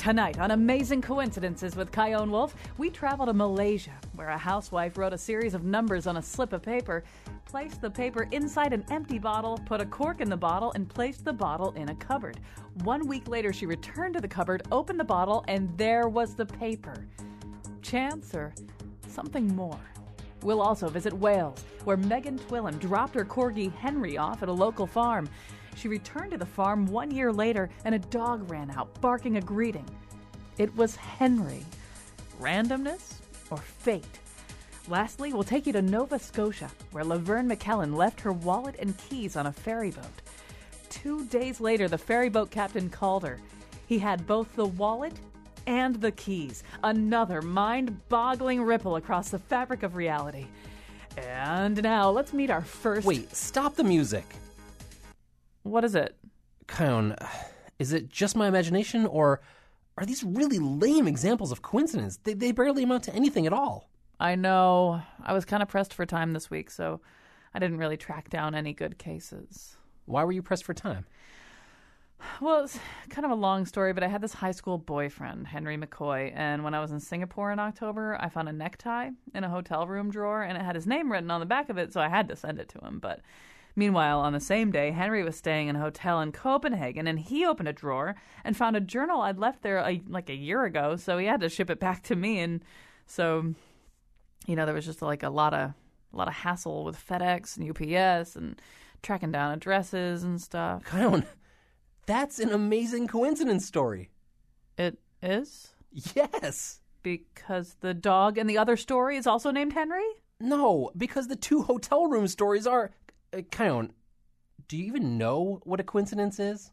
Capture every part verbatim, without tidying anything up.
Tonight on Amazing Coincidences with Chion Wolf, we travel to Malaysia, where a housewife wrote a series of numbers on a slip of paper, placed the paper inside an empty bottle, put a cork in the bottle, and placed the bottle in a cupboard. One week later, she returned to the cupboard, opened the bottle, and there was the paper. Chance or something more? We'll also visit Wales, where Megan Twillem dropped her corgi Henry off at a local farm. She returned to the farm one year later, and a dog ran out, barking a greeting. It was Henry. Randomness or fate? Lastly, we'll take you to Nova Scotia, where Laverne McKellen left her wallet and keys on a ferry boat. Two days later, the ferry boat captain called her. He had both the wallet and the keys. Another mind-boggling ripple across the fabric of reality. And now, let's meet our first... Wait, stop the music. What is it? Chion, is it just my imagination, or are these really lame examples of coincidence? They, they barely amount to anything at all. I know. I was kind of pressed for time this week, so I didn't really track down any good cases. Why were you pressed for time? Well, it's kind of a long story, but I had this high school boyfriend, Henry McCoy, and when I was in Singapore in October, I found a necktie in a hotel room drawer, and it had his name written on the back of it, so I had to send it to him, but... Meanwhile, on the same day, Henry was staying in a hotel in Copenhagen, and he opened a drawer and found a journal I'd left there a, like a year ago, so he had to ship it back to me. And so, you know, there was just like a lot of a lot of hassle with FedEx and U P S and tracking down addresses and stuff. Chion, that's an amazing coincidence story. It is? Yes. Because the dog in the other story is also named Henry? No, because the two hotel room stories are... Uh, Chion, do you even know what a coincidence is?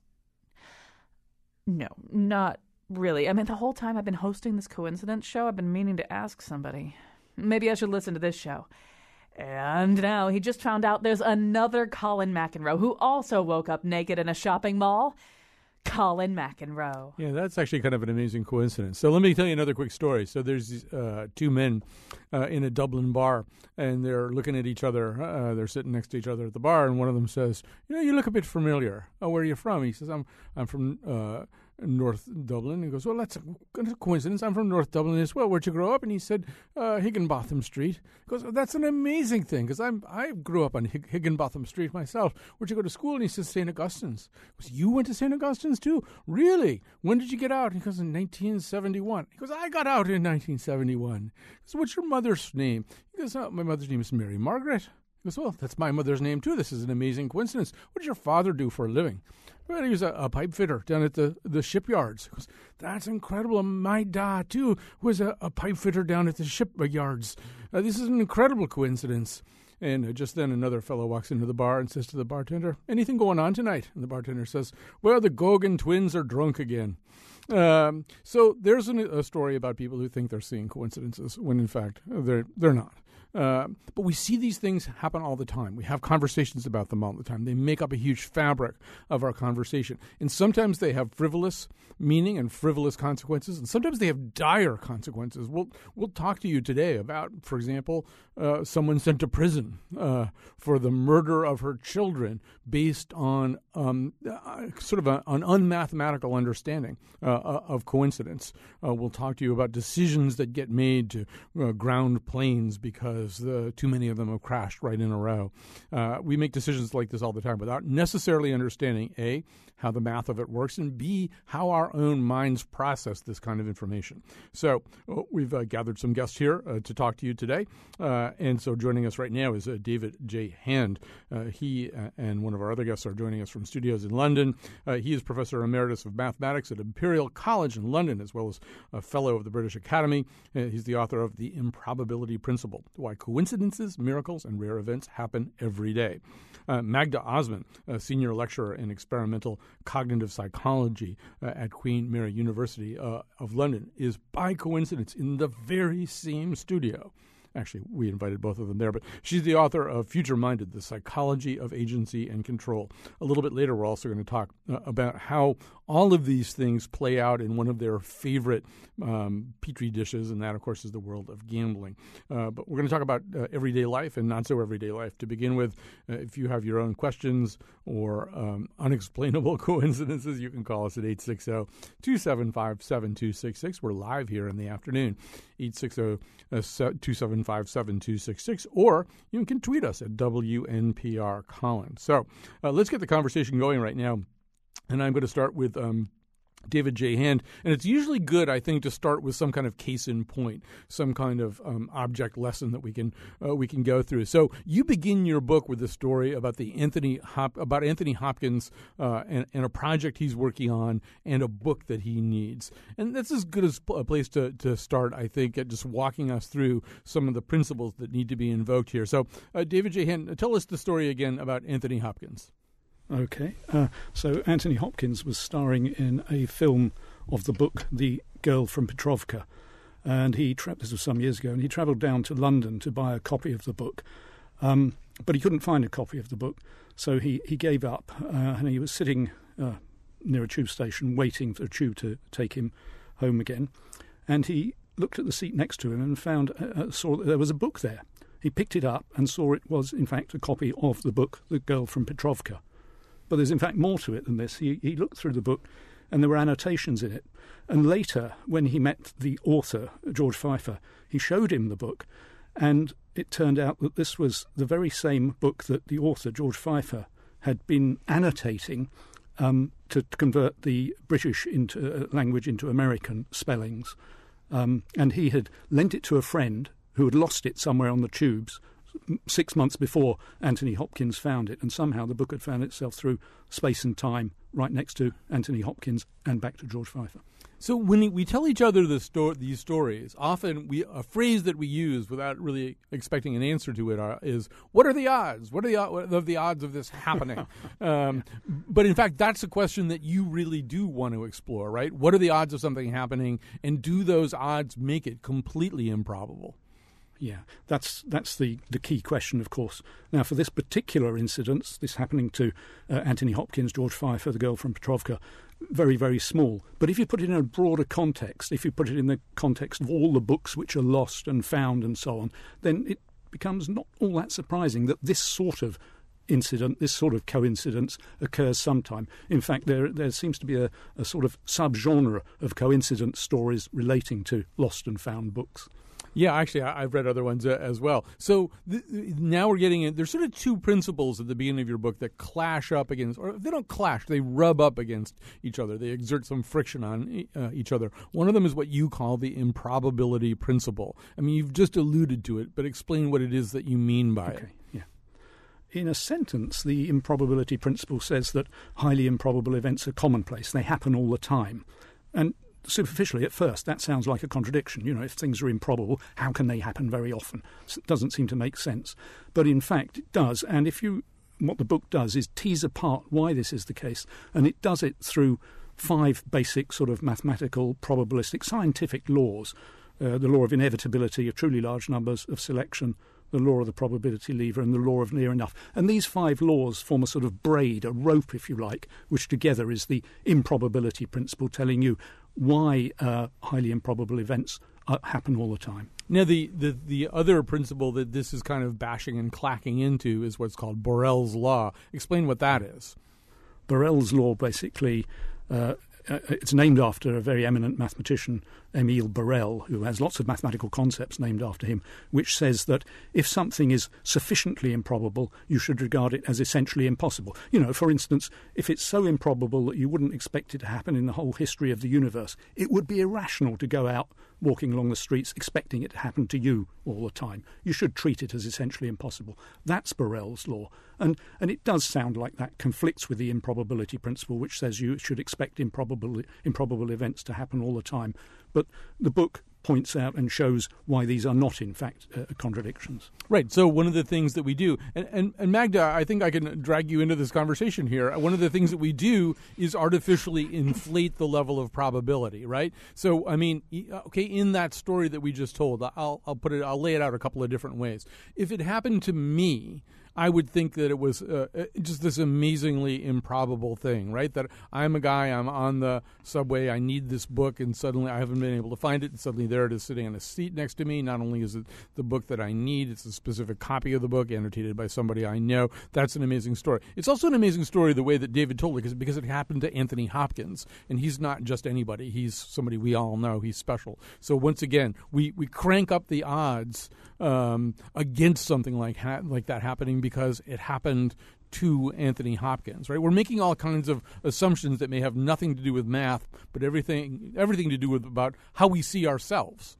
No, not really. I mean, the whole time I've been hosting this coincidence show, I've been meaning to ask somebody. Maybe I should listen to this show. And now he just found out there's another Colin McEnroe who also woke up naked in a shopping mall. Colin McEnroe. Yeah, that's actually kind of an amazing coincidence. So let me tell you another quick story. So there's uh, two men uh, in a Dublin bar, and they're looking at each other. Uh, they're sitting next to each other at the bar, and one of them says, "You know, you look a bit familiar. Oh, where are you from?" He says, "I'm I'm from uh, North Dublin." He goes, "Well, that's a, that's a coincidence. I'm from North Dublin as well. Where'd you grow up?" And he said, uh, "Higginbotham Street." He goes, "Oh, that's an amazing thing, because I'm I grew up on Hig- Higginbotham Street myself. Where'd you go to school?" And he says, "Saint Augustine's." He goes, "You went to Saint Augustine's too? Really? When did you get out?" He goes, "In nineteen seventy-one." He goes, "I got out in nineteen seventy-one." He goes, "What's your mother's name?" He goes, "Oh, my mother's name is Mary Margaret." He goes, "Well, that's my mother's name too. This is an amazing coincidence. What did your father do for a living?" "Well, he was a, a pipe fitter down at the, the shipyards." He goes, "That's incredible. My dad, too, was a, a pipe fitter down at the shipyards. Uh, this is an incredible coincidence." And uh, just then another fellow walks into the bar and says to the bartender, "Anything going on tonight?" And the bartender says, "Well, the Gogan twins are drunk again." Um, so there's an, a story about people who think they're seeing coincidences when, in fact, they're they're not. Uh, but we see these things happen all the time. We have conversations about them all the time. They make up a huge fabric of our conversation. And sometimes they have frivolous meaning and frivolous consequences, and sometimes they have dire consequences. We'll we'll talk to you today about, for example, uh, someone sent to prison uh, for the murder of her children based on um, uh, sort of a, an unmathematical understanding uh, of coincidence. Uh, we'll talk to you about decisions that get made to uh, ground planes because the, too many of them have crashed right in a row. Uh, we make decisions like this all the time without necessarily understanding, A, how the math of it works, and B, how our own minds process this kind of information. So uh, we've uh, gathered some guests here uh, to talk to you today. Uh, and so joining us right now is uh, David J. Hand. Uh, he uh, and one of our other guests are joining us from studios in London. Uh, he is Professor Emeritus of Mathematics at Imperial College in London, as well as a Fellow of the British Academy. Uh, he's the author of The Improbability Principle, Why Coincidences, Miracles, and Rare Events Happen Every Day. Uh, Magda Osman, a Senior Lecturer in Experimental Cognitive Psychology uh, at Queen Mary University uh, of London, is by coincidence in the very same studio Actually, we invited both of them there. But she's the author of Future Minded, The Psychology of Agency and Control. A little bit later, we're also going to talk uh, about how all of these things play out in one of their favorite um, petri dishes, and that, of course, is the world of gambling. Uh, but we're going to talk about uh, everyday life and not so everyday life. To begin with, uh, if you have your own questions or um, unexplainable coincidences, you can call us at eight six zero, two seven five, seven two six six. We're live here in the afternoon, eight six zero, two seven five, seven two six six, or you can tweet us at W N P R Colin. So uh, let's get the conversation going right now. And I'm going to start with um, David J. Hand. And it's usually good, I think, to start with some kind of case in point, some kind of um, object lesson that we can uh, we can go through. So you begin your book with a story about the Anthony Hop- about Anthony Hopkins uh, and, and a project he's working on and a book that he needs. And that's as good as a place to, to start, I think, at just walking us through some of the principles that need to be invoked here. So uh, David J. Hand, tell us the story again about Anthony Hopkins. Okay, uh, so Anthony Hopkins was starring in a film of the book The Girl from Petrovka, and he tra- this was some years ago, and he travelled down to London to buy a copy of the book, um, but he couldn't find a copy of the book, so he, he gave up, uh, and he was sitting uh, near a tube station waiting for a tube to take him home again, and he looked at the seat next to him and found uh, saw that there was a book there. He picked it up and saw it was, in fact, a copy of the book The Girl from Petrovka. But there's, in fact, more to it than this. He, he looked through the book, and there were annotations in it. And later, when he met the author, George Pfeiffer, he showed him the book, and it turned out that this was the very same book that the author, George Pfeiffer, had been annotating um, to, to convert the British into, uh, language into American spellings. Um, and he had lent it to a friend who had lost it somewhere on the tubes six months before Anthony Hopkins found it, and somehow the book had found itself through space and time right next to Anthony Hopkins and back to George Pfeiffer. So when we tell each other the sto- these stories, often we a phrase that we use without really expecting an answer to it are, is, what are the odds? What are the, what are the odds of this happening? um, but in fact, that's a question that you really do want to explore, right? What are the odds of something happening, and do those odds make it completely improbable? Yeah, that's that's the, the key question, of course. Now, for this particular incident, this happening to uh, Anthony Hopkins, George Pfeiffer, the Girl from Petrovka, very, very small. But if you put it in a broader context, if you put it in the context of all the books which are lost and found and so on, then it becomes not all that surprising that this sort of incident, this sort of coincidence occurs sometime. In fact, there there seems to be a, a sort of subgenre of coincidence stories relating to lost and found books. Yeah, actually, I, I've read other ones uh, as well. So th- now we're getting in. There's sort of two principles at the beginning of your book that clash up against, or they don't clash, they rub up against each other. They exert some friction on uh, each other. One of them is what you call the improbability principle. I mean, you've just alluded to it, but explain what it is that you mean by okay, it. Yeah. In a sentence, the improbability principle says that highly improbable events are commonplace. They happen all the time. And superficially, at first, that sounds like a contradiction. You know, if things are improbable, how can they happen very often? It doesn't seem to make sense. But in fact, it does. And if you, what the book does is tease apart why this is the case. And it does it through five basic sort of mathematical, probabilistic, scientific laws. Uh, the law of inevitability, of truly large numbers, of selection, the law of the probability lever, and the law of near enough. And these five laws form a sort of braid, a rope, if you like, which together is the improbability principle, telling you why uh, highly improbable events uh, happen all the time. Now, the, the, the other principle that this is kind of bashing and clacking into is what's called Borel's law. Explain what that is. Borel's law, basically, uh, it's named after a very eminent mathematician, Emile Borel, who has lots of mathematical concepts named after him, which says that if something is sufficiently improbable, you should regard it as essentially impossible. You know, for instance, if it's so improbable that you wouldn't expect it to happen in the whole history of the universe, it would be irrational to go out walking along the streets expecting it to happen to you all the time. You should treat it as essentially impossible. That's Borel's law. And and it does sound like that conflicts with the improbability principle, which says you should expect improbable, improbable events to happen all the time. But the book points out and shows why these are not, in fact, uh, contradictions. Right. So one of the things that we do, and, and, and Magda, I think I can drag you into this conversation here. One of the things that we do is artificially inflate the level of probability, right? So, I mean, okay, in that story that we just told, I'll, I'll put it, I'll lay it out a couple of different ways. If it happened to me, I would think that it was uh, just this amazingly improbable thing, right? That I'm a guy, I'm on the subway, I need this book, and suddenly I haven't been able to find it, and suddenly there it is sitting on a seat next to me. Not only is it the book that I need, it's a specific copy of the book annotated by somebody I know. That's an amazing story. It's also an amazing story the way that David told it, because, because it happened to Anthony Hopkins, and he's not just anybody. He's somebody we all know. He's special. So once again, we, we crank up the odds um, against something like ha- like that happening because it happened to Anthony Hopkins, right? We're making all kinds of assumptions that may have nothing to do with math, but everything everything to do with about how we see ourselves.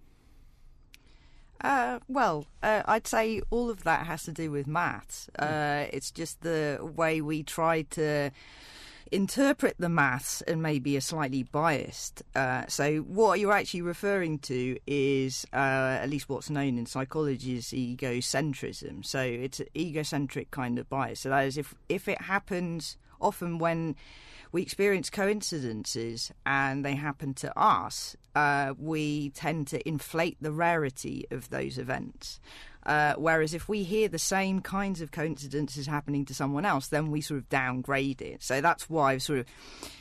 Uh, well, uh, I'd say all of that has to do with maths. Uh, it's just the way we try to interpret the maths and maybe are slightly biased. Uh, so what you're actually referring to is, uh, at least what's known in psychology, is egocentrism. So it's an egocentric kind of bias. So that is, if, if it happens often when we experience coincidences and they happen to us, uh, we tend to inflate the rarity of those events. Uh, whereas if we hear the same kinds of coincidences happening to someone else, then we sort of downgrade it. So that's why I've sort of,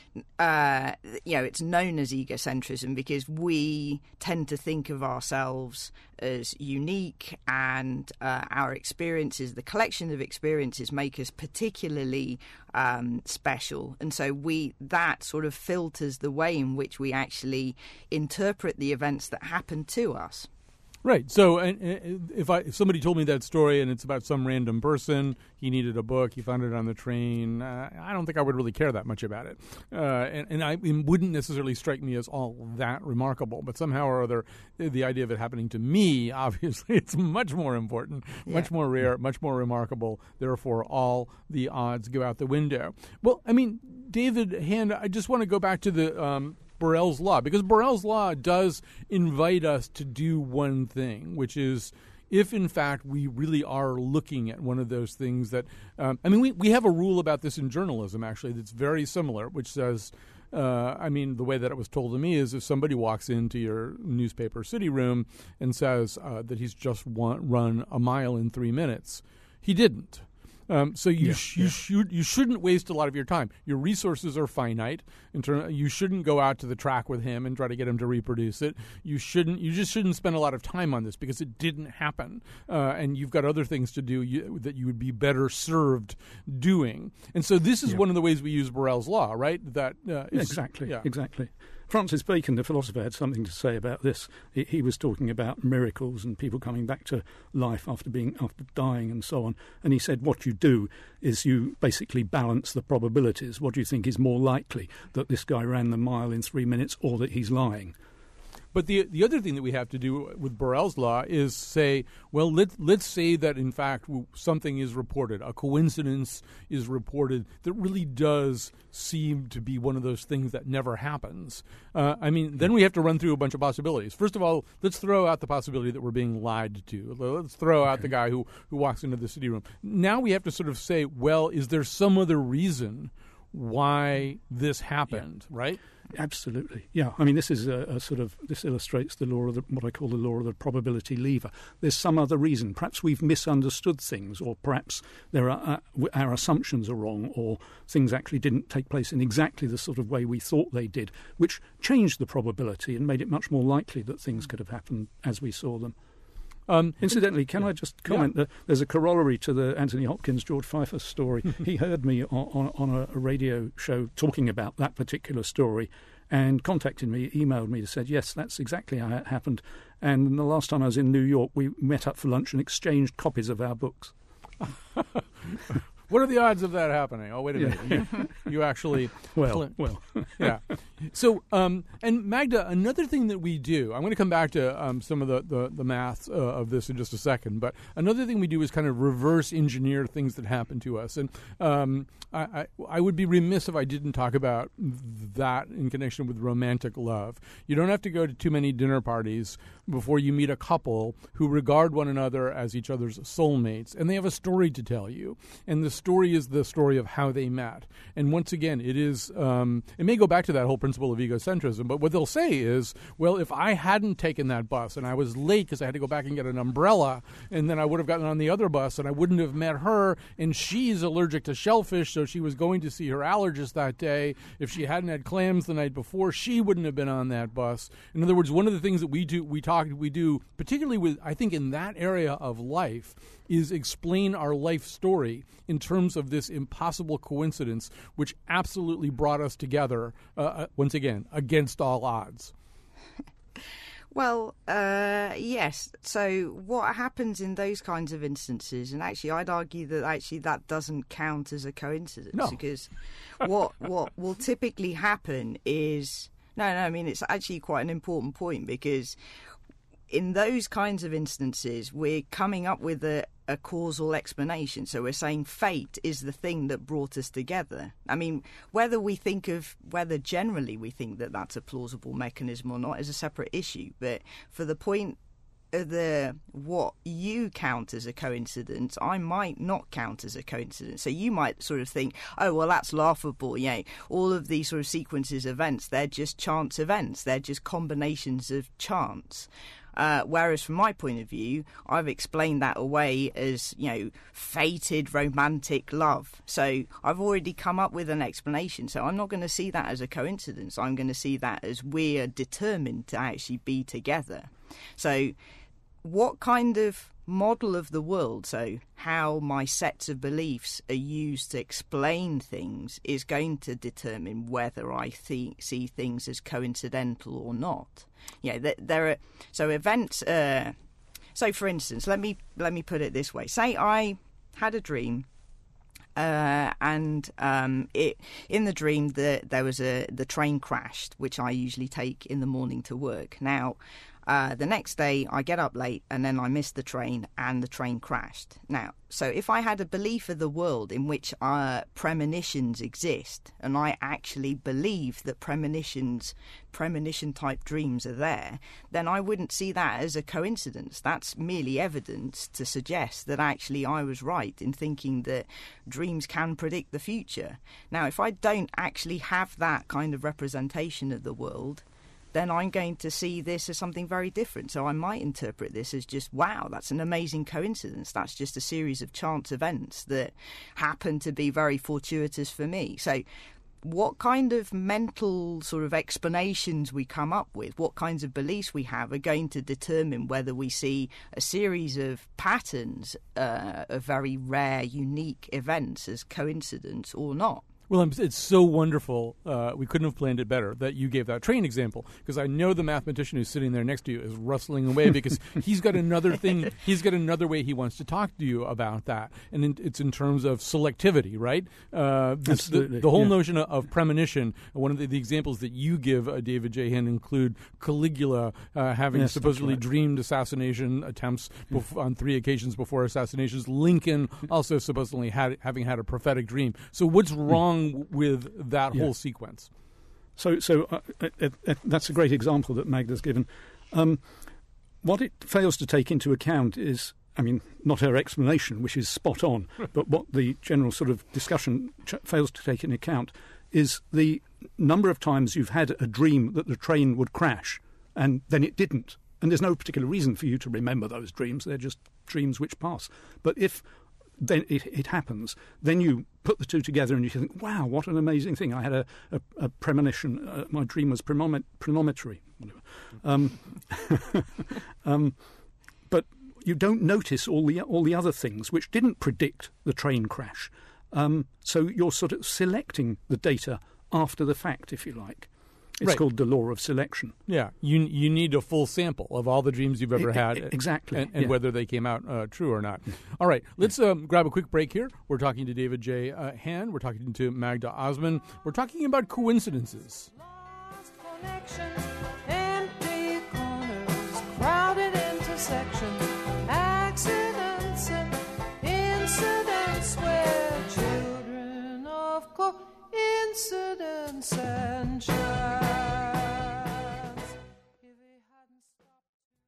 uh, you know, it's known as egocentrism, because we tend to think of ourselves as unique, and uh, our experiences, the collection of experiences, make us particularly um, special. And so we that sort of filters the way in which we actually interpret the events that happen to us. Right. So and, and if I if somebody told me that story and it's about some random person, he needed a book, he found it on the train, uh, I don't think I would really care that much about it. Uh, and and I, it wouldn't necessarily strike me as all that remarkable. But somehow or other, the idea of it happening to me, obviously, it's much more important, yeah. much more rare, much more remarkable. Therefore, all the odds go out the window. Well, I mean, David Hand, I just want to go back to the Um, Borel's Law, because Borel's Law does invite us to do one thing, which is if, in fact, we really are looking at one of those things that um, – I mean, we, we have a rule about this in journalism, actually, that's very similar, which says uh, – I mean, the way that it was told to me is if somebody walks into your newspaper city room and says uh, that he's just won, run a mile in three minutes, he didn't. Um, so you yeah, sh- you yeah. should you shouldn't waste a lot of your time. Your resources are finite. In term, you shouldn't go out to the track with him and try to get him to reproduce it. You shouldn't. You just shouldn't spend a lot of time on this because it didn't happen, uh, and you've got other things to do you, that you would be better served doing. And so this is yeah. one of the ways we use Borel's Law, right? That uh, is, exactly, yeah. exactly. Francis Bacon, the philosopher, had something to say about this. He, he was talking about miracles and people coming back to life after being after dying and so on. And he said, what you do is you basically balance the probabilities. What do you think is more likely, that this guy ran the mile in three minutes or that he's lying? But the the other thing that we have to do with Borel's Law is say, well, let, let's say that, in fact, something is reported, a coincidence is reported that really does seem to be one of those things that never happens. Uh, I mean, then we have to run through a bunch of possibilities. First of all, let's throw out the possibility that we're being lied to. Let's throw out okay. the guy who, who walks into the city room. Now we have to sort of say, well, is there some other reason why this happened, yeah. right? Absolutely, yeah. I mean, this is a, a sort of this illustrates the law of the, what I call the law of the probability lever. There's some other reason. Perhaps we've misunderstood things, or perhaps there are uh, our assumptions are wrong, or things actually didn't take place in exactly the sort of way we thought they did, which changed the probability and made it much more likely that things could have happened as we saw them. Um, Incidentally, can I just comment yeah. that there's a corollary to the Anthony Hopkins, George Pfeiffer story. He heard me on, on, on a radio show talking about that particular story and contacted me, emailed me, and said, yes, that's exactly how it happened. And the last time I was in New York, we met up for lunch and exchanged copies of our books. What are the odds of that happening? Oh, wait a minute. Yeah. You, you actually... Well, well. yeah. So, um, and Magda, another thing that we do, I'm going to come back to um, some of the, the, the maths uh, of this in just a second, but another thing we do is kind of reverse engineer things that happen to us. And um, I, I, I would be remiss if I didn't talk about that in connection with romantic love. You don't have to go to too many dinner parties before you meet a couple who regard one another as each other's soulmates, and they have a story to tell you. And the story is the story of how they met. And once again, it is, um, it may go back to that whole principle of egocentrism, but what they'll say is, well, if I hadn't taken that bus and I was late because I had to go back and get an umbrella, and then I would have gotten on the other bus and I wouldn't have met her, and she's allergic to shellfish, so she was going to see her allergist that day. If she hadn't had clams the night before, she wouldn't have been on that bus. In other words, one of the things that we do, we talk, we do, particularly with, I think, in that area of life, is explain our life story in terms of this impossible coincidence, which absolutely brought us together, uh, once again, against all odds. Well, uh, yes. So what happens in those kinds of instances, and actually I'd argue that actually that doesn't count as a coincidence, no. because what what will typically happen is, no, no, I mean, it's actually quite an important point, because in those kinds of instances, we're coming up with a, a causal explanation. So we're saying fate is the thing that brought us together. I mean, whether we think of, whether generally we think that that's a plausible mechanism or not is a separate issue. But for the point of the, what you count as a coincidence, I might not count as a coincidence. So you might sort of think, oh, well, that's laughable. You know, all of these sort of sequences of events, they're just chance events. They're just combinations of chance. Uh, whereas from my point of view, I've explained that away as, you know, fated romantic love. So I've already come up with an explanation. So I'm not going to see that as a coincidence. I'm going to see that as we're determined to actually be together. So what kind of model of the world, so how my sets of beliefs are used to explain things, is going to determine whether I th- see things as coincidental or not. Yeah, you know, there are so events. Uh, so, for instance, let me let me put it this way: say I had a dream, uh, and um, it in the dream the, there was a the train crashed, which I usually take in the morning to work. Now, Uh, the next day, I get up late and then I missed the train and the train crashed. Now, so if I had a belief of the world in which uh, premonitions exist, and I actually believe that premonitions, premonition-type dreams are there, then I wouldn't see that as a coincidence. That's merely evidence to suggest that actually I was right in thinking that dreams can predict the future. Now, if I don't actually have that kind of representation of the world, then I'm going to see this as something very different. So I might interpret this as just, wow, that's an amazing coincidence. That's just a series of chance events that happen to be very fortuitous for me. So what kind of mental sort of explanations we come up with, what kinds of beliefs we have, are going to determine whether we see a series of patterns uh, of very rare, unique events as coincidence or not. Well, it's so wonderful. Uh, we couldn't have planned it better that you gave that train example, because I know the mathematician who's sitting there next to you is rustling away because he's got another thing. He's got another way he wants to talk to you about that, and in, it's in terms of selectivity, right? Uh, this, Absolutely. The, the whole yeah. notion of, of premonition. One of the, the examples that you give, uh, David J. Hind, include Caligula uh, having Yes, supposedly right. dreamed assassination attempts bef- on three occasions before assassinations. Lincoln also supposedly had having had a prophetic dream. So what's wrong with that Yeah. whole sequence? So, so uh, uh, uh, that's a great example that Magda's given. Um, what it fails to take into account is, I mean, not her explanation, which is spot on, but what the general sort of discussion ch- fails to take into account is the number of times you've had a dream that the train would crash and then it didn't. And there's no particular reason for you to remember those dreams. They're just dreams which pass. But if then it, it happens, then you put the two together and you think, wow, what an amazing thing. I had a, a, a premonition. Uh, my dream was premomet- premonitory. Um, um, but you don't notice all the all the other things which didn't predict the train crash. Um, so you're sort of selecting the data after the fact, if you like. It's Right. called the law of selection. Yeah, you you need a full sample of all the dreams you've ever I- had, I- exactly, and, and yeah. whether they came out uh, true or not. All right, let's um, grab a quick break here. We're talking to David J. Uh, Hand. We're talking to Magda Osman. We're talking about coincidences. Lost connections, empty corners, crowded intersections, accidents and incidents where children of coincidence and chance. If we hadn't stopped.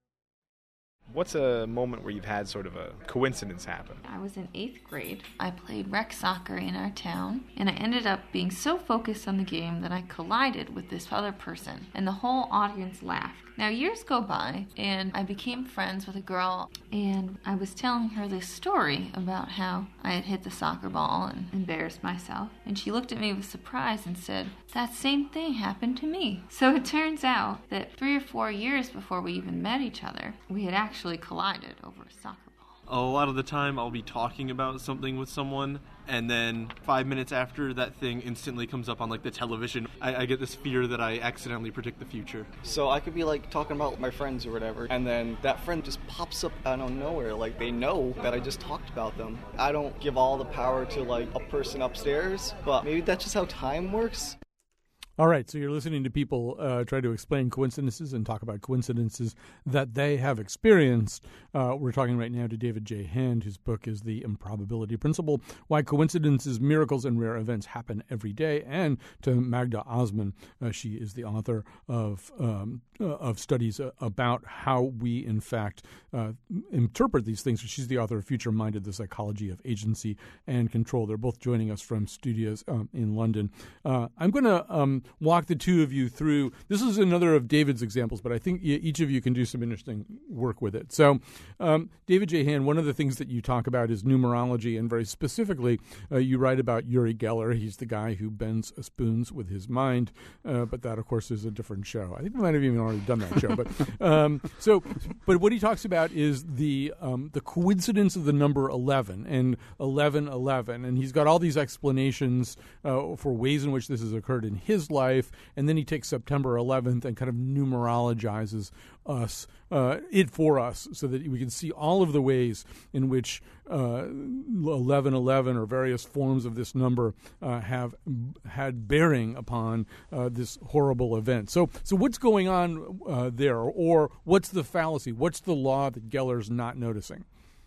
What's a moment where you've had sort of a coincidence happen? I was in eighth grade. I played rec soccer in our town, and I ended up being so focused on the game that I collided with this other person, and the whole audience laughed. Now, years go by, and I became friends with a girl, and I was telling her this story about how I had hit the soccer ball and embarrassed myself, and she looked at me with surprise and said, "That same thing happened to me." So it turns out that three or four years before we even met each other, we had actually collided over a soccer ball. A lot of the time I'll be talking about something with someone, and then five minutes after, that thing instantly comes up on like the television. I, I get this fear that I accidentally predict the future. So I could be like talking about my friends or whatever, and then that friend just pops up out of nowhere. Like they know that I just talked about them. I don't give all the power to like a person upstairs, but maybe that's just how time works. All right, so you're listening to people uh, try to explain coincidences and talk about coincidences that they have experienced. Uh, we're talking right now to David J. Hand, whose book is The Improbability Principle, Why Coincidences, Miracles, and Rare Events Happen Every Day, and to Magda Osman. Uh, she is the author of um, uh, of studies uh, about how we, in fact, uh, interpret these things. She's the author of Future Minded, The Psychology of Agency and Control. They're both joining us from studios um, in London. Uh, I'm going to... Um, walk the two of you through. This is another of David's examples, but I think each of you can do some interesting work with it. So, um, David J. Hand, one of the things that you talk about is numerology, and very specifically, uh, you write about Uri Geller. He's the guy who bends spoons with his mind, uh, but that, of course, is a different show. I think we might have even already done that show. But um, so, but what he talks about is the um, the coincidence of the number eleven and eleven eleven, and he's got all these explanations uh, for ways in which this has occurred in his life, and then he takes September eleventh and kind of numerologizes us, uh, it for us, so that we can see all of the ways in which uh, eleven eleven or various forms of this number uh, have had bearing upon uh, this horrible event. So, so what's going on uh, there, or what's the fallacy? What's the law that Geller's not noticing?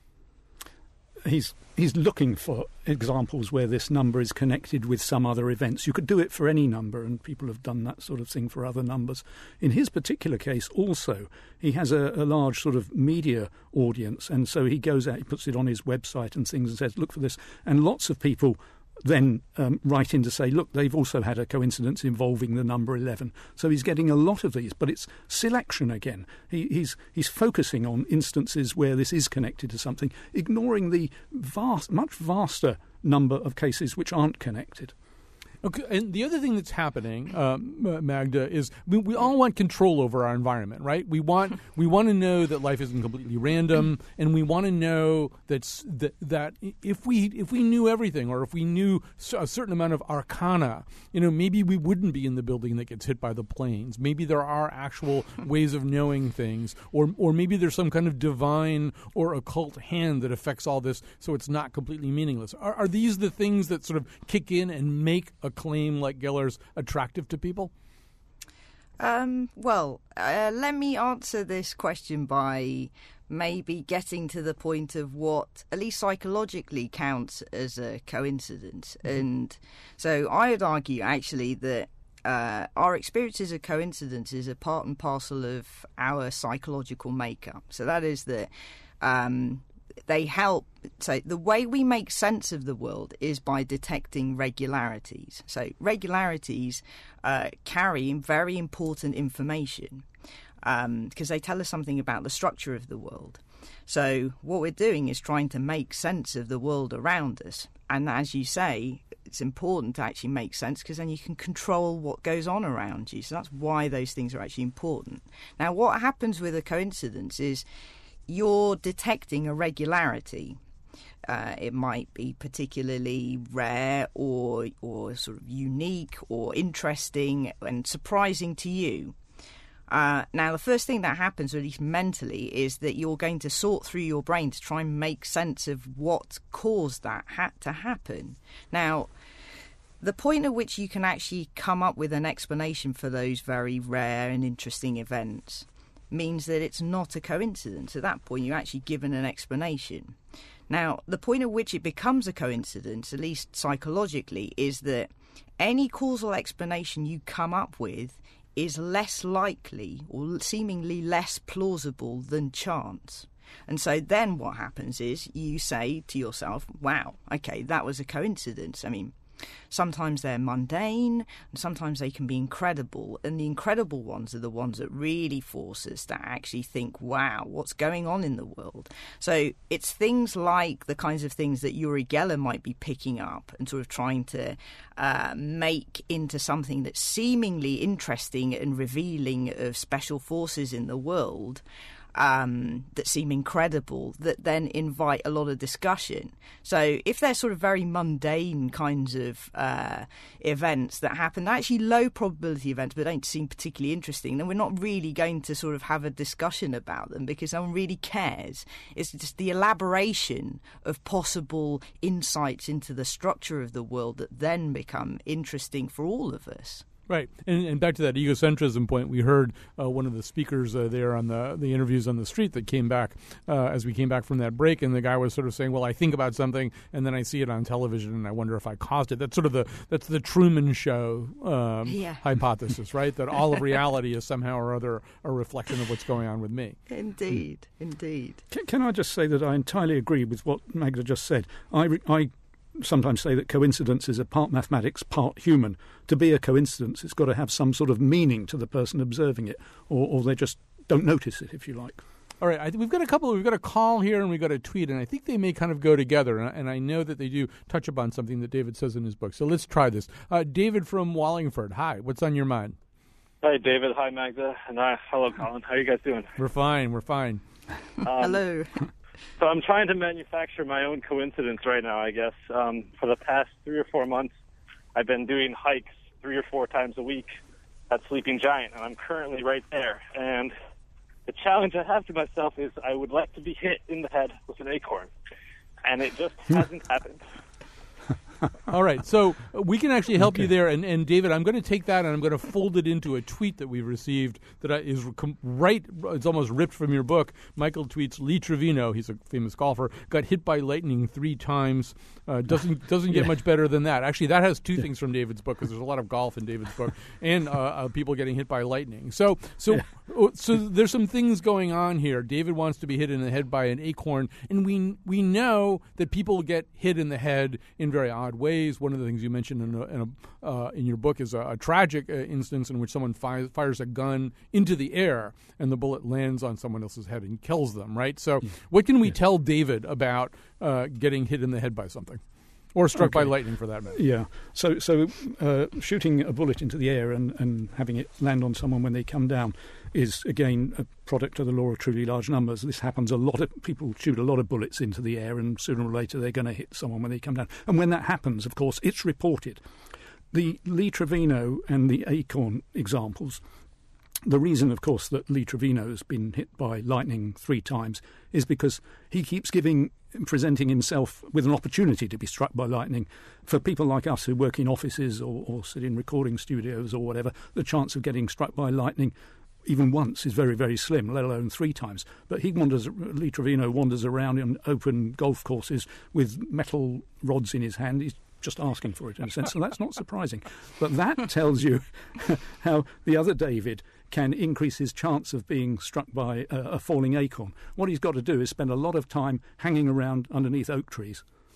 He's he's looking for examples where this number is connected with some other events. You could do it for any number, and people have done that sort of thing for other numbers. In his particular case, also, he has a, a large sort of media audience, and so he goes out, he puts it on his website and things and says, look for this. And lots of people then um, write in to say, look, they've also had a coincidence involving the number eleven. So he's getting a lot of these, but it's selection again. He, he's he's focusing on instances where this is connected to something, ignoring the vast, much vaster number of cases which aren't connected. Okay, and the other thing that's happening, um, Magda, is we, we all want control over our environment, right? We want we want to know that life isn't completely random, and we want to know that's, that that if we if we knew everything, or if we knew a certain amount of arcana, you know, maybe we wouldn't be in the building that gets hit by the planes. Maybe there are actual ways of knowing things, or or maybe there's some kind of divine or occult hand that affects all this, so it's not completely meaningless. Are, are these the things that sort of kick in and make a claim like Geller's attractive to people? Um, well, uh, let me answer this question by maybe getting to the point of what, at least psychologically, counts as a coincidence. Mm-hmm. And so I would argue, actually, that uh, our experiences of coincidences are part and parcel of our psychological makeup. So that is that um, they help. So the way we make sense of the world is by detecting regularities. So regularities uh, carry very important information um, because they tell us something about the structure of the world. So what we're doing is trying to make sense of the world around us. And as you say, it's important to actually make sense because then you can control what goes on around you. So that's why those things are actually important. Now, what happens with a coincidence is you're detecting a regularity. Uh, it might be particularly rare or or sort of unique or interesting and surprising to you. Uh, now, the first thing that happens, or at least mentally, is that you're going to sort through your brain to try and make sense of what caused that ha- to happen. Now, the point at which you can actually come up with an explanation for those very rare and interesting events means that it's not a coincidence. At that point, you're actually given an explanation. Now, the point at which it becomes a coincidence, at least psychologically, is that any causal explanation you come up with is less likely or seemingly less plausible than chance. And so then what happens is you say to yourself, wow, okay, that was a coincidence. I mean, sometimes they're mundane, and sometimes they can be incredible. And the incredible ones are the ones that really force us to actually think, wow, what's going on in the world? So it's things like the kinds of things that Uri Geller might be picking up and sort of trying to uh, make into something that's seemingly interesting and revealing of special forces in the world. Um, that seem incredible, that then invite a lot of discussion. So if they're sort of very mundane kinds of uh, events that happen, actually low probability events but don't seem particularly interesting, then we're not really going to sort of have a discussion about them because no one really cares. It's just the elaboration of possible insights into the structure of the world that then become interesting for all of us. Right, and, and back to that egocentrism point, we heard uh, one of the speakers uh, there on the the interviews on the street that came back uh, as we came back from that break, and the guy was sort of saying, "Well, I think about something, and then I see it on television, and I wonder if I caused it." That's sort of the that's the Truman Show um, yeah. hypothesis, right? That all of reality is somehow or other a reflection of what's going on with me. Indeed, indeed. Can, can I just say that I entirely agree with what Magda just said? I. I sometimes say that coincidences are part mathematics, part human. To be a coincidence, it's got to have some sort of meaning to the person observing it, or, or they just don't notice it, if you like. All right, I think we've got a couple. We've got a call here and we've got a tweet, and I think they may kind of go together. And I, and I know that they do touch upon something that David says in his book. So let's try this. Uh, David from Wallingford. Hi, what's on your mind? Hi, David. Hi, Magda. And uh, hello, Colin. How are you guys doing? We're fine. We're fine. Um, Hello. So I'm trying to manufacture my own coincidence right now, I guess. Um, for the past three or four months, I've been doing hikes three or four times a week at Sleeping Giant, and I'm currently right there. And the challenge I have to myself is I would like to be hit in the head with an acorn, and it just hasn't happened. All right, so we can actually help okay. you there. And, and David, I'm going to take that and I'm going to fold it into a tweet that we've received that is right, it's almost ripped from your book. Michael tweets, Lee Trevino, he's a famous golfer, got hit by lightning three times. Uh, doesn't doesn't get yeah. much better than that. Actually, that has two yeah. things from David's book, because there's a lot of golf in David's book, and uh, uh, people getting hit by lightning. So so yeah. so there's some things going on here. David wants to be hit in the head by an acorn, and we we know that people get hit in the head in very odd ways. One of the things you mentioned in, a, in, a, uh, in your book is a, a tragic uh, instance in which someone fi- fires a gun into the air and the bullet lands on someone else's head and kills them, right? So yeah. what can we yeah. tell David about uh, getting hit in the head by something? Or struck okay. by lightning, for that matter. Yeah. So so uh, shooting a bullet into the air and, and having it land on someone when they come down is, again, a product of the law of truly large numbers. This happens a lot. Of people shoot a lot of bullets into the air, and sooner or later they're going to hit someone when they come down. And when that happens, of course, it's reported. The Lee Trevino and the acorn examples, the reason, of course, that Lee Trevino has been hit by lightning three times is because he keeps giving, presenting himself with an opportunity to be struck by lightning. For people like us who work in offices or, or sit in recording studios or whatever, the chance of getting struck by lightning even once is very, very slim, let alone three times. But he wanders, Lee Trevino wanders around in open golf courses with metal rods in his hand. He's just asking for it, in a sense, so that's not surprising. But that tells you how the other David can increase his chance of being struck by a, a falling acorn. What he's got to do is spend a lot of time hanging around underneath oak trees.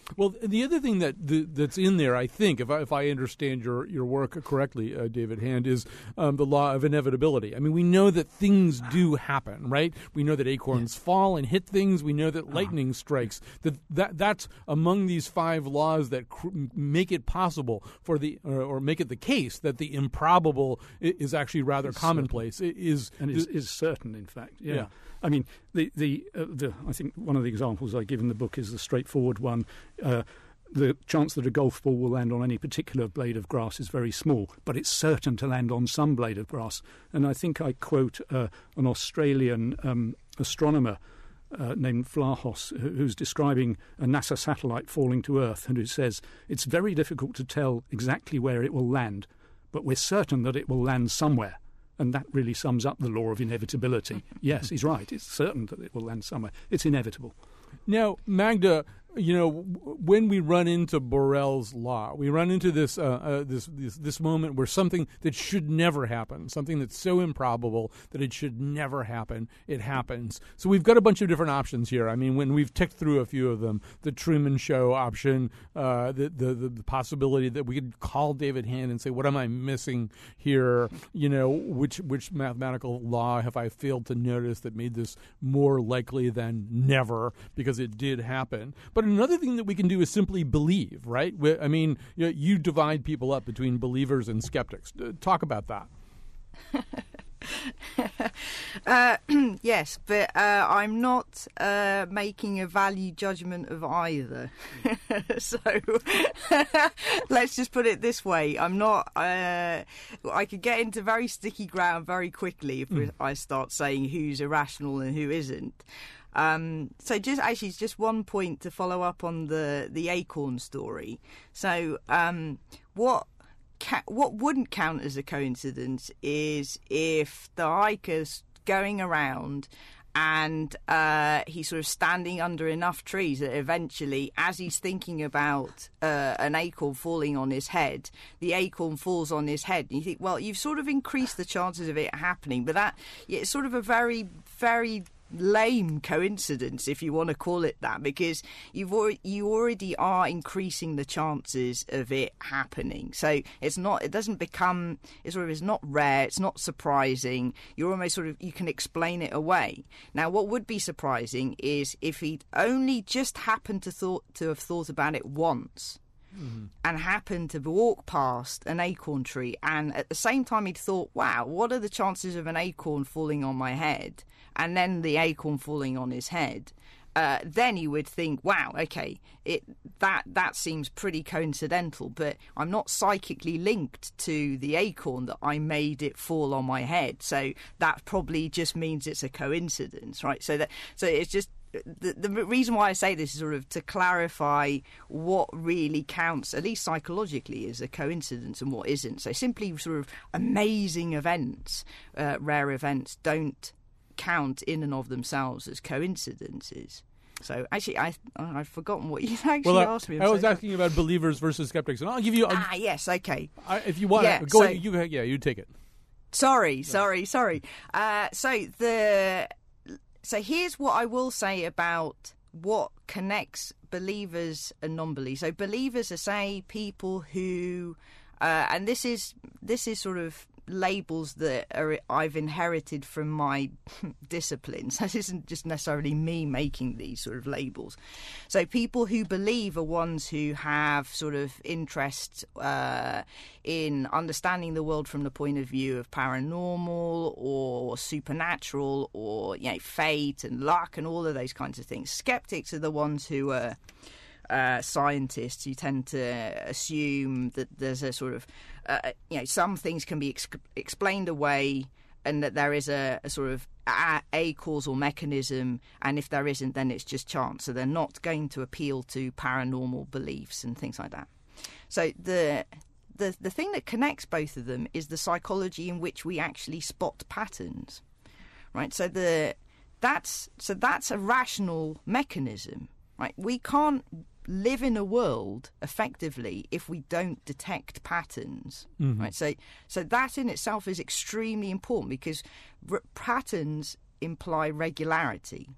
Well, the other thing that the, that's in there, I think, if I, if I understand your, your work correctly, uh, David Hand, is um, the law of inevitability. I mean, we know that things do happen, right? We know that acorns yeah. fall and hit things. We know that lightning strikes. That, that That's among these five laws that cr- make it possible for the, uh, or make it the case that the improbable is actually rather it's commonplace. Certain. It is and is, is certain, in fact. Yeah. yeah. I mean, the the, uh, the I think one of the examples I give in the book is the straightforward one. Uh, the chance that a golf ball will land on any particular blade of grass is very small, but it's certain to land on some blade of grass. And I think I quote uh, an Australian um, astronomer uh, named Vlahos, who's describing a NASA satellite falling to Earth, and who says, it's very difficult to tell exactly where it will land, but we're certain that it will land somewhere. And that really sums up the law of inevitability. Yes, he's right. It's certain that it will land somewhere. It's inevitable. Now, Magda, you know, when we run into Borel's law, we run into this, uh, uh, this this this moment where something that should never happen, something that's so improbable that it should never happen, it happens. So we've got a bunch of different options here. I mean, when we've ticked through a few of them, the Truman Show option, uh, the, the the possibility that we could call David Hand and say, "What am I missing here? You know, which which mathematical law have I failed to notice that made this more likely than never because it did happen?" But another thing that we can do is simply believe, right? I mean, you, know, you divide people up between believers and skeptics. Talk about that. uh, yes, but uh, I'm not uh, making a value judgment of either. So let's just put it this way. I'm not... Uh, I could get into very sticky ground very quickly if mm. I start saying who's irrational and who isn't. Um, so just actually, it's just one point to follow up on the, the acorn story. So um, what ca- what wouldn't count as a coincidence is if the hiker's going around and uh, he's sort of standing under enough trees that eventually, as he's thinking about uh, an acorn falling on his head, the acorn falls on his head. And you think, well, you've sort of increased the chances of it happening, but that yeah, it's sort of a very, very lame coincidence, if you want to call it that, because you've already, you already are increasing the chances of it happening. So it's not, it doesn't become, it sort of is not rare, it's not surprising. You're almost sort of, you can explain it away. Now, what would be surprising is if he'd only just happened to thought to have thought about it once. Mm-hmm. And happened to walk past an acorn tree, and at the same time he'd thought, wow, what are the chances of an acorn falling on my head? And then the acorn falling on his head. Uh, then you would think, wow, okay, it that that seems pretty coincidental, but I'm not psychically linked to the acorn that I made it fall on my head. So that probably just means it's a coincidence, right? So that so it's just The, the reason why I say this is sort of to clarify what really counts, at least psychologically, as a coincidence and what isn't. So simply sort of amazing events, uh, rare events, don't count in and of themselves as coincidences. So actually, I I've forgotten what you actually well, uh, asked me. I was so asking about believers versus skeptics, and I'll give you. I'll, ah, yes, okay. I, if you want, yeah, go. So, you yeah, you take it. Sorry, sorry, sorry. Uh, so the. So here's what I will say about what connects believers and non-believers. So believers are, say, people who, uh, and this is this is sort of labels that are, I've inherited from my discipline. So this isn't just necessarily me making these sort of labels. So people who believe are ones who have sort of interest uh, in understanding the world from the point of view of paranormal or supernatural or, you know, fate and luck and all of those kinds of things. Skeptics are the ones who are Uh, scientists who tend to assume that there's a sort of, uh, you know, some things can be ex- explained away and that there is a, a sort of a, a causal mechanism, and if there isn't, then it's just chance. So they're not going to appeal to paranormal beliefs and things like that. So the the the thing that connects both of them is the psychology in which we actually spot patterns, right? So the that's so that's a rational mechanism, right? We can't live in a world effectively if we don't detect patterns, mm-hmm. right? So, so that in itself is extremely important because r- patterns imply regularity,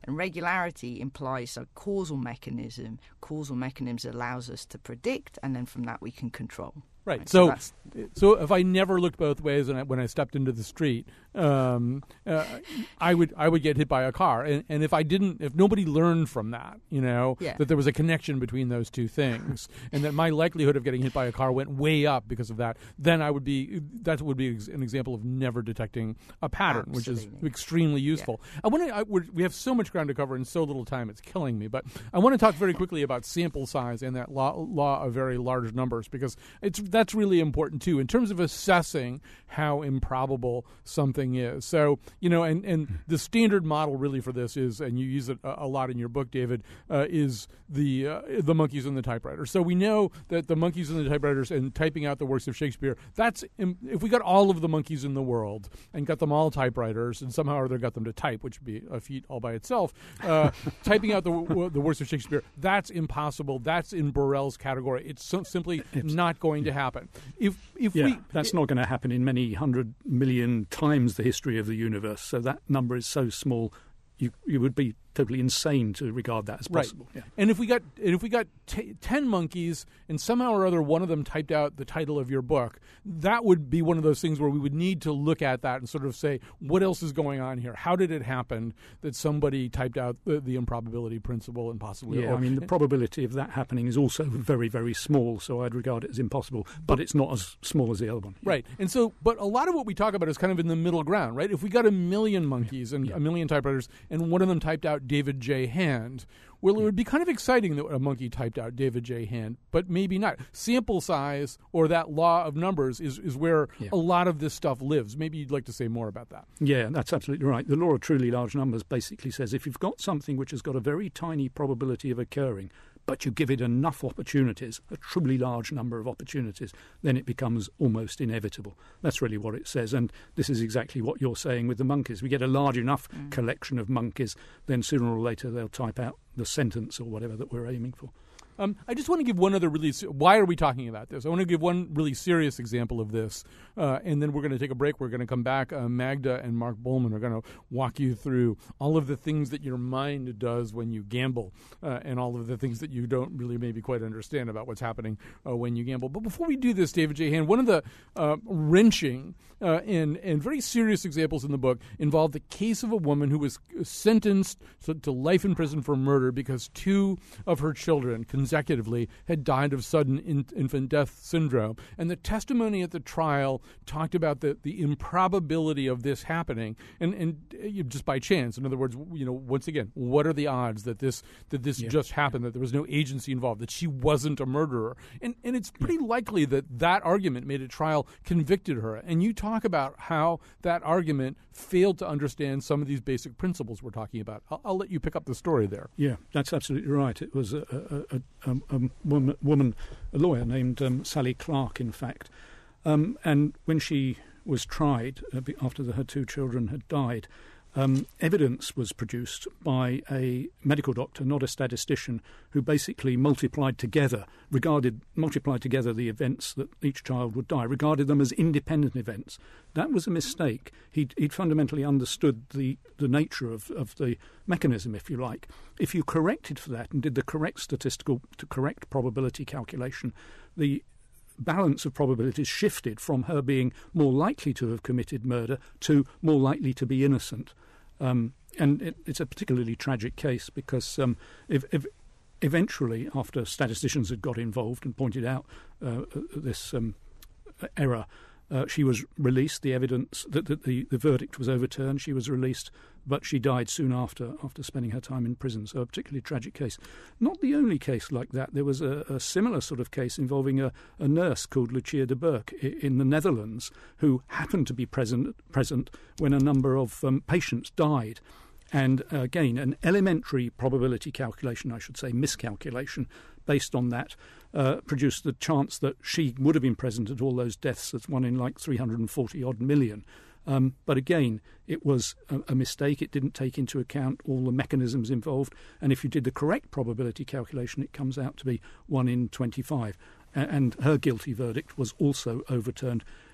And regularity implies a causal mechanism. Causal mechanism allows us to predict, and then from that we can control. Right. Right, So, so that's- so if I never looked both ways, and I, when I stepped into the street, um, uh, I would I would get hit by a car, and, and if I didn't, if nobody learned from that, you know, Yeah. that there was a connection between those two things, and that my likelihood of getting hit by a car went way up because of that, then I would be that would be an example of never detecting a pattern, which is Absolutely. extremely useful. I want to. I, we're, we have so much ground to cover in so little time; it's killing me. But I want to talk very quickly about sample size and that law, law of very large numbers, because it's that's really important too in terms of assessing how improbable something is. So, you know, and, and the standard model really for this is, and you use it a, a lot in your book, David, uh, is the uh, the monkeys and the typewriter. So we know that the monkeys and the typewriters and typing out the works of Shakespeare, that's, if we got all of the monkeys in the world and got them all typewriters and somehow or other got them to type, which would be a feat all by itself, uh, typing out the w- the works of Shakespeare, that's impossible. That's in Burrell's category. It's so simply not going to happen. If if yeah, we that's not going to happen in many hundred million times the history of the universe. So that number is so small, you you would be totally insane to regard that as possible. Right. Yeah. And if we got and if we got t- ten monkeys and somehow or other one of them typed out the title of your book, that would be one of those things where we would need to look at that and sort of say, what else is going on here? How did it happen that somebody typed out the, the improbability principle and possibly? Yeah, or, I mean, the probability of that happening is also very, very small, so I'd regard it as impossible, but it's not as small as the other one. Right. And so, but a lot of what we talk about is kind of in the middle ground, right? If we got a million monkeys and Yeah. a million typewriters and one of them typed out David J. Hand, well, it would be kind of exciting that a monkey typed out David J. Hand, but maybe not. Sample size or that law of numbers is, is where Yeah. a lot of this stuff lives. Maybe you'd like to say more about that. Yeah, that's absolutely right. The law of truly large numbers basically says if you've got something which has got a very tiny probability of occurring, but you give it enough opportunities, a truly large number of opportunities, then it becomes almost inevitable. That's really what it says. And this is exactly what you're saying with the monkeys. We get a large enough mm. collection of monkeys, then sooner or later they'll type out the sentence or whatever that we're aiming for. Um, I just want to give one other really. Why are we talking about this? I want to give one really serious example of this, uh, and then we're going to take a break. We're going to come back. Uh, Magda and Mark Bullman are going to walk you through all of the things that your mind does when you gamble, uh, and all of the things that you don't really maybe quite understand about what's happening uh, when you gamble. But before we do this, David J. Hand, one of the uh, wrenching uh, and and very serious examples in the book involved the case of a woman who was sentenced to, to life in prison for murder because two of her children consecutively had died of sudden in, infant death syndrome. And the testimony at the trial talked about the, the improbability of this happening, and, and uh, just by chance. In other words, you know, once again, what are the odds that this that this Yeah. just happened, that there was no agency involved, that she wasn't a murderer? And and it's pretty likely that that argument made a trial convicted her. And you talk about how that argument failed to understand some of these basic principles we're talking about. I'll, I'll let you pick up the story there. Yeah, that's absolutely right. It was a, a, a, a, a woman, woman, a lawyer named um, Sally Clark, in fact. Um, and when she was tried uh, after the, her two children had died, um, evidence was produced by a medical doctor, not a statistician, who basically multiplied together, regarded multiplied together the events that each child would die, regarded them as independent events. That was a mistake. He'd, he'd fundamentally understood the, the nature of, of the mechanism, if you like. If you corrected for that and did the correct statistical, to correct probability calculation, the balance of probabilities shifted from her being more likely to have committed murder to more likely to be innocent. Um, and it, it's a particularly tragic case because um, if, if eventually, after statisticians had got involved and pointed out uh, this um, error, uh, she was released. The evidence that the, the, the verdict was overturned. She was released, but she died soon after, after spending her time in prison. So a particularly tragic case. Not the only case like that. There was a, a similar sort of case involving a, a nurse called Lucia de Burke in the Netherlands who happened to be present, present when a number of um, patients died. And uh, again, an elementary probability calculation, I should say, miscalculation, based on that, uh, produced the chance that she would have been present at all those deaths. That's one in like three hundred forty odd million. Um, but again, it was a, a mistake. It didn't take into account all the mechanisms involved. And if you did the correct probability calculation, it comes out to be one in twenty-five. A- and her guilty verdict was also overturned.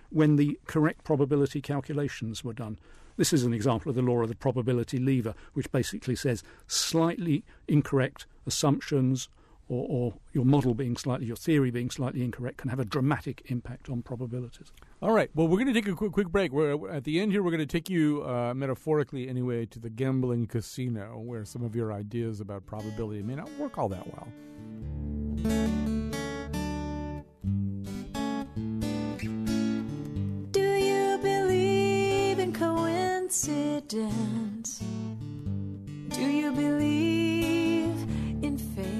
when the correct probability calculations were done. This is an example of the law of the probability lever, which basically says slightly incorrect assumptions or, or your model being slightly, your theory being slightly incorrect can have a dramatic impact on probabilities. All right. Well, we're going to take a quick, quick break. We're, at the end here, we're going to take you, uh, metaphorically anyway, to the gambling casino, where some of your ideas about probability may not work all that well. Do you believe in coincidence? Do you believe in fate?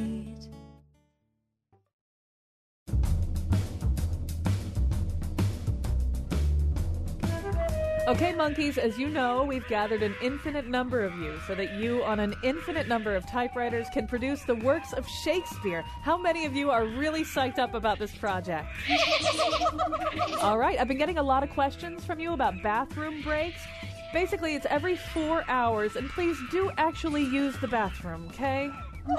Okay, monkeys, as you know, we've gathered an infinite number of you so that you, on an infinite number of typewriters, can produce the works of Shakespeare. How many of you are really psyched up about this project? All right, I've been getting a lot of questions from you about bathroom breaks. Basically, it's every four hours, and please do actually use the bathroom, okay?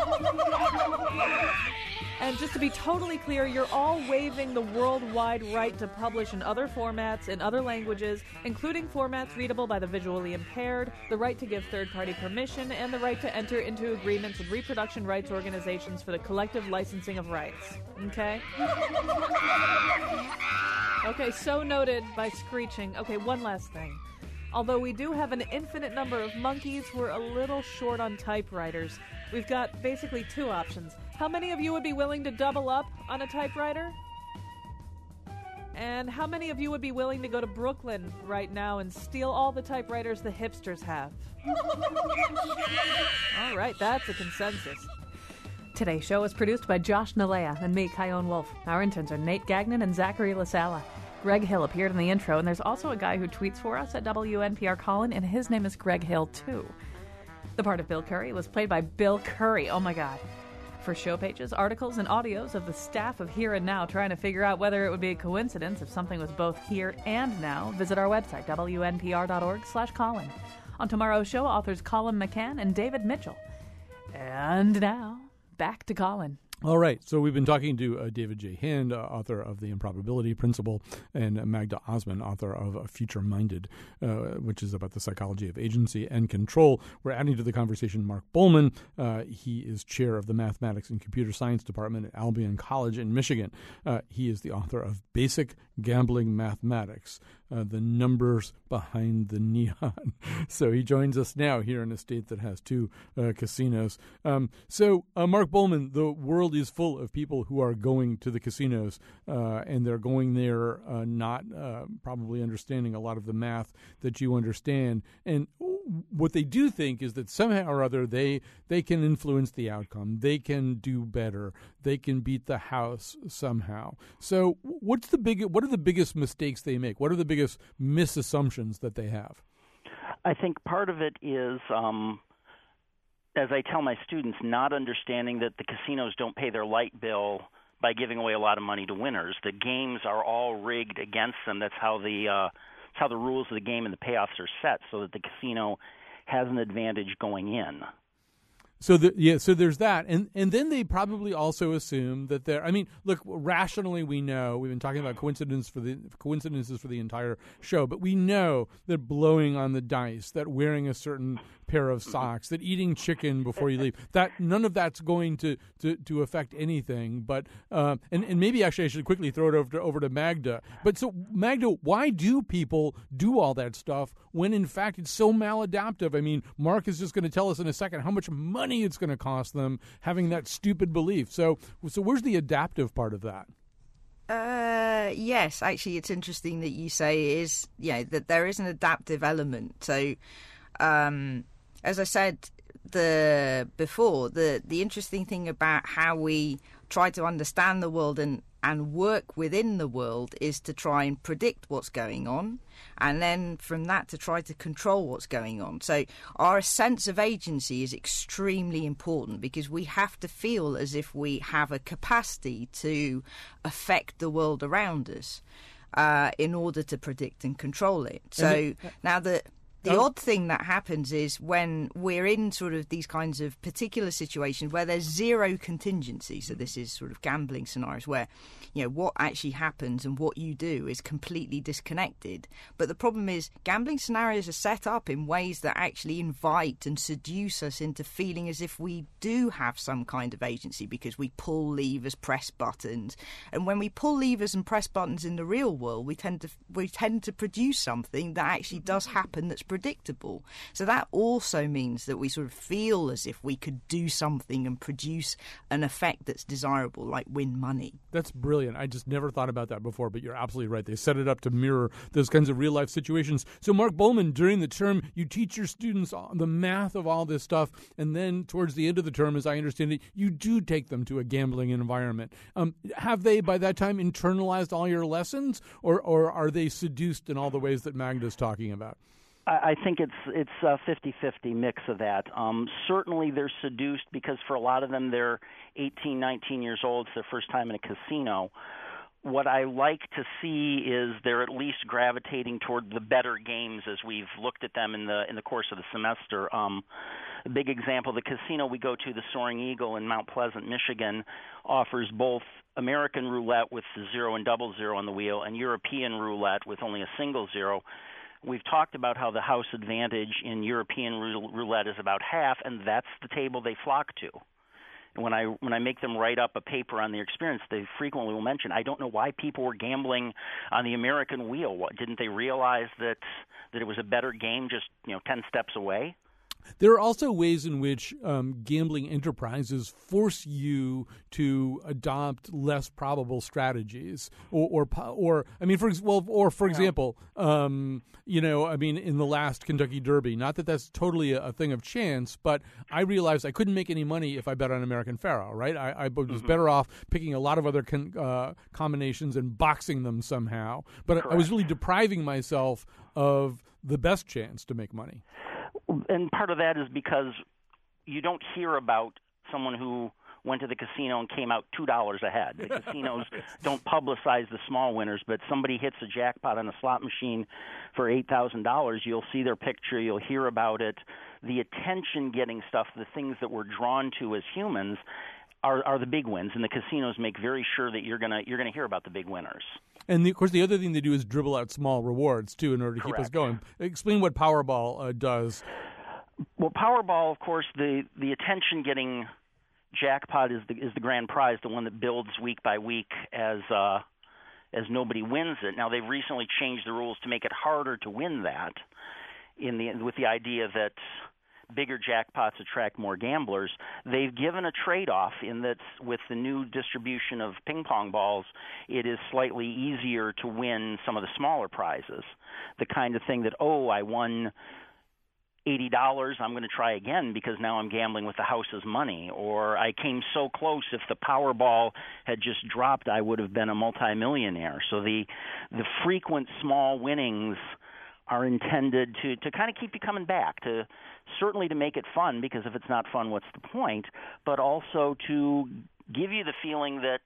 And just to be totally clear, you're all waiving the worldwide right to publish in other formats, in other languages, including formats readable by the visually impaired, the right to give third-party permission, and the right to enter into agreements with reproduction rights organizations for the collective licensing of rights. Okay? Okay, so noted by screeching. Okay, one last thing. Although we do have an infinite number of monkeys, we're a little short on typewriters. We've got basically two options. How many of you would be willing to double up on a typewriter? And how many of you would be willing to go to Brooklyn right now and steal all the typewriters the hipsters have? All right, that's a consensus. Today's show is produced by Josh Nalea and me, Kyone Wolf. Our interns are Nate Gagnon and Zachary LaSala. Greg Hill appeared in the intro, and there's also a guy who tweets for us at W N P R Colin, and his name is Greg Hill, too. The part of Bill Curry was played by Bill Curry. Oh, my God. For show pages, articles, and audios of the staff of Here and Now trying to figure out whether it would be a coincidence if something was both here and now, visit our website, W N P R dot org slash Colin. On tomorrow's show, authors Colin McCann and David Mitchell. And now, back to Colin. All right, so we've been talking to uh, David J. Hand, uh, author of The Improbability Principle, and uh, Magda Osman, author of uh, Future Minded, uh, which is about the psychology of agency and control. We're adding to the conversation Mark Bullman. Uh, he is chair of the Mathematics and Computer Science Department at Albion College in Michigan. Uh, he is the author of Basic Gambling Mathematics, uh, the numbers behind the neon. So he joins us now here in a state that has two uh, casinos. Um, so, uh, Mark Bullman, the world is full of people who are going to the casinos, uh, and they're going there uh, not uh, probably understanding a lot of the math that you understand. And what they do think is that somehow or other they they can influence the outcome. They can do better. They can beat the house somehow. So what's the big? What are the biggest mistakes they make? What are the biggest misassumptions that they have? I think part of it is, um, as I tell my students, not understanding that the casinos don't pay their light bill by giving away a lot of money to winners. The games are all rigged against them. That's how the uh, that's how the rules of the game and the payoffs are set, so that the casino has an advantage going in. So the, yeah, so there's that, and and then they probably also assume that they're. I mean, look, rationally we know we've been talking about coincidence for the coincidences for the entire show, but we know that blowing on the dice, that wearing a certain pair of socks, that eating chicken before you leave, that none of that's going to to, to affect anything. But uh, and and maybe actually I should quickly throw it over to, over to Magda. But so Magda, why do people do all that stuff when in fact it's so maladaptive? I mean, Mark is just going to tell us in a second how much money it's going to cost them having that stupid belief. So, so where's the adaptive part of that? Uh, yes, actually, it's interesting that you say is you know, that there is an adaptive element. So, um, as I said the before, the the interesting thing about how we try to understand the world and and work within the world is to try and predict what's going on, and then from that to try to control what's going on. So our sense of agency is extremely important because we have to feel as if we have a capacity to affect the world around us uh, in order to predict and control it. So the, now the The odd thing that happens is when we're in sort of these kinds of particular situations where there's zero contingency, so this is sort of gambling scenarios where, you know, what actually happens and what you do is completely disconnected. But the problem is gambling scenarios are set up in ways that actually invite and seduce us into feeling as if we do have some kind of agency because we pull levers, press buttons. And when we pull levers and press buttons in the real world, we tend to we tend to produce something that actually does happen that's predictable. So that also means that we sort of feel as if we could do something and produce an effect that's desirable, like win money. That's brilliant. I just never thought about that before, but you're absolutely right. They set it up to mirror those kinds of real-life situations. So, Mark Bowman, during the term, you teach your students the math of all this stuff, and then towards the end of the term, as I understand it, you do take them to a gambling environment. Um, have they, by that time, internalized all your lessons, or, or are they seduced in all the ways that Magda's talking about? I think it's it's a fifty-fifty mix of that. Um, certainly they're seduced because for a lot of them they're eighteen, nineteen years old. It's their first time in a casino. What I like to see is they're at least gravitating toward the better games as we've looked at them in the in the course of the semester. Um, a big example, the casino we go to, the Soaring Eagle in Mount Pleasant, Michigan, offers both American roulette with zero and double zero on the wheel and European roulette with only a single zero. We've talked about how the house advantage in European roulette is about half, and that's the table they flock to. And when I when I make them write up a paper on their experience, they frequently will mention, I don't know why people were gambling on the American wheel. What, didn't they realize that that it was a better game just, you know, ten steps away? There are also ways in which um, gambling enterprises force you to adopt less probable strategies, or, or, or I mean, for well, or for example, um, you know, I mean, in the last Kentucky Derby, not that that's totally a, a thing of chance, but I realized I couldn't make any money if I bet on American Pharoah, right? I, I was mm-hmm. better off picking a lot of other con, uh, combinations and boxing them somehow, but Correct. I was really depriving myself of the best chance to make money. And part of that is because you don't hear about someone who went to the casino and came out two dollars ahead. The casinos don't publicize the small winners, but somebody hits a jackpot on a slot machine for eight thousand dollars, you'll see their picture, you'll hear about it. The attention-getting stuff, the things that we're drawn to as humans, are, are the big wins, and the casinos make very sure that you're gonna you're gonna hear about the big winners. And, the, of course, the other thing they do is dribble out small rewards, too, in order to Correct. keep us going. Explain what Powerball uh, does. Well, Powerball, of course, the, the attention-getting jackpot is the, is the grand prize, the one that builds week by week as uh, as nobody wins it. Now, they've recently changed the rules to make it harder to win that, in the with the idea that bigger jackpots attract more gamblers. They've given a trade-off in that with the new distribution of ping pong balls, it is slightly easier to win some of the smaller prizes. The kind of thing that, oh, I won eighty dollars, I'm going to try again because now I'm gambling with the house's money. Or I came so close, if the Powerball had just dropped, I would have been a multimillionaire. So the the frequent small winnings are intended to, to kind of keep you coming back, to certainly to make it fun, because if it's not fun, what's the point? But also to give you the feeling that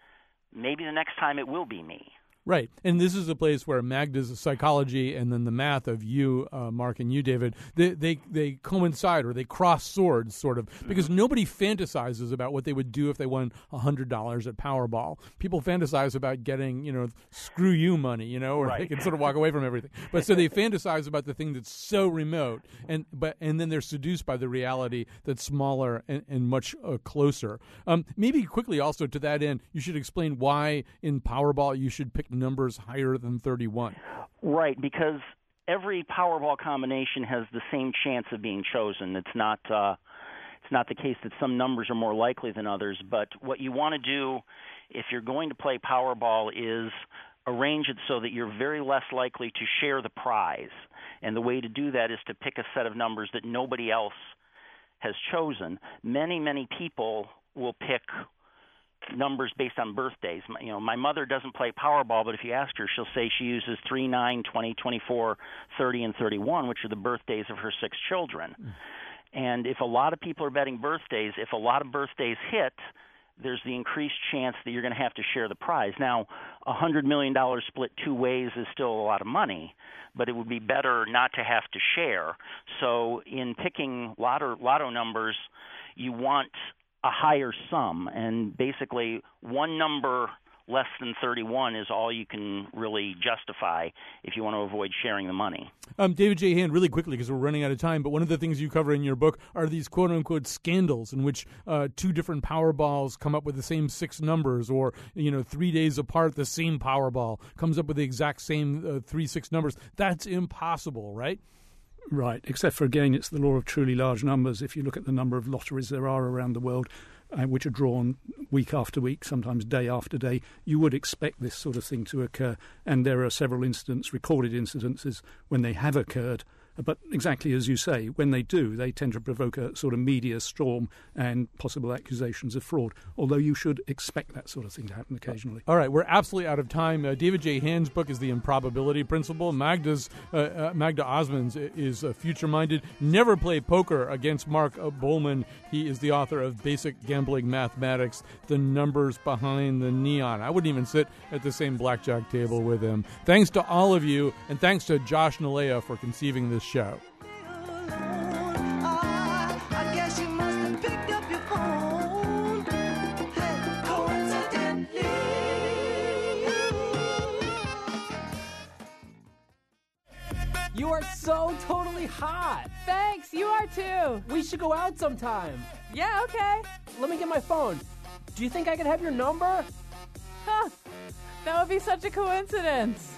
maybe the next time it will be me. Right. And this is a place where Magda's psychology and then the math of you, uh, Mark, and you, David, they, they they coincide, or they cross swords, sort of, because nobody fantasizes about what they would do if they won one hundred dollars at Powerball. People fantasize about getting, you know, screw you money, you know, or right. they can sort of walk away from everything. But so they fantasize about the thing that's so remote, and but and then they're seduced by the reality that's smaller and, and much uh, closer. Um, maybe quickly also to that end, you should explain why in Powerball you should pick numbers higher than thirty-one. Right, because every Powerball combination has the same chance of being chosen. It's not uh, it's not the case that some numbers are more likely than others, but what you want to do if you're going to play Powerball is arrange it so that you're very less likely to share the prize. And the way to do that is to pick a set of numbers that nobody else has chosen. Many, many people will pick numbers based on birthdays. You know, my mother doesn't play Powerball, but if you ask her, she'll say she uses three, nine, twenty, twenty-four, thirty, and thirty-one, which are the birthdays of her six children. Mm. And if a lot of people are betting birthdays, if a lot of birthdays hit, there's the increased chance that you're going to have to share the prize. Now, one hundred million dollars split two ways is still a lot of money, but it would be better not to have to share. So in picking lotto, lotto numbers, you want a higher sum, and basically one number less than thirty-one is all you can really justify if you want to avoid sharing the money. Um, David J. Hand, really quickly because we're running out of time, but one of the things you cover in your book are these quote-unquote scandals in which uh, two different Powerballs come up with the same six numbers, or, you know, three days apart, the same Powerball comes up with the exact same uh, three, six numbers. That's impossible, right? Right, except for, again, it's the law of truly large numbers. If you look at the number of lotteries there are around the world, uh, which are drawn week after week, sometimes day after day, you would expect this sort of thing to occur. And there are several incidents, recorded incidences, when they have occurred. But exactly as you say, when they do, they tend to provoke a sort of media storm and possible accusations of fraud, although you should expect that sort of thing to happen occasionally. All right, we're absolutely out of time. Uh, David J. Hand's book is The Improbability Principle. Magda's, uh, uh, Magda Osman's is uh, future-minded. Never play poker against Mark uh, Bowman. He is the author of Basic Gambling Mathematics, The Numbers Behind the Neon. I wouldn't even sit at the same blackjack table with him. Thanks to all of you, and thanks to Josh Nalea for conceiving this show. You are so totally hot. Thanks, you are too. We should go out sometime. Yeah, okay. Let me get my phone. Do you think I could have your number? Huh. That would be such a coincidence.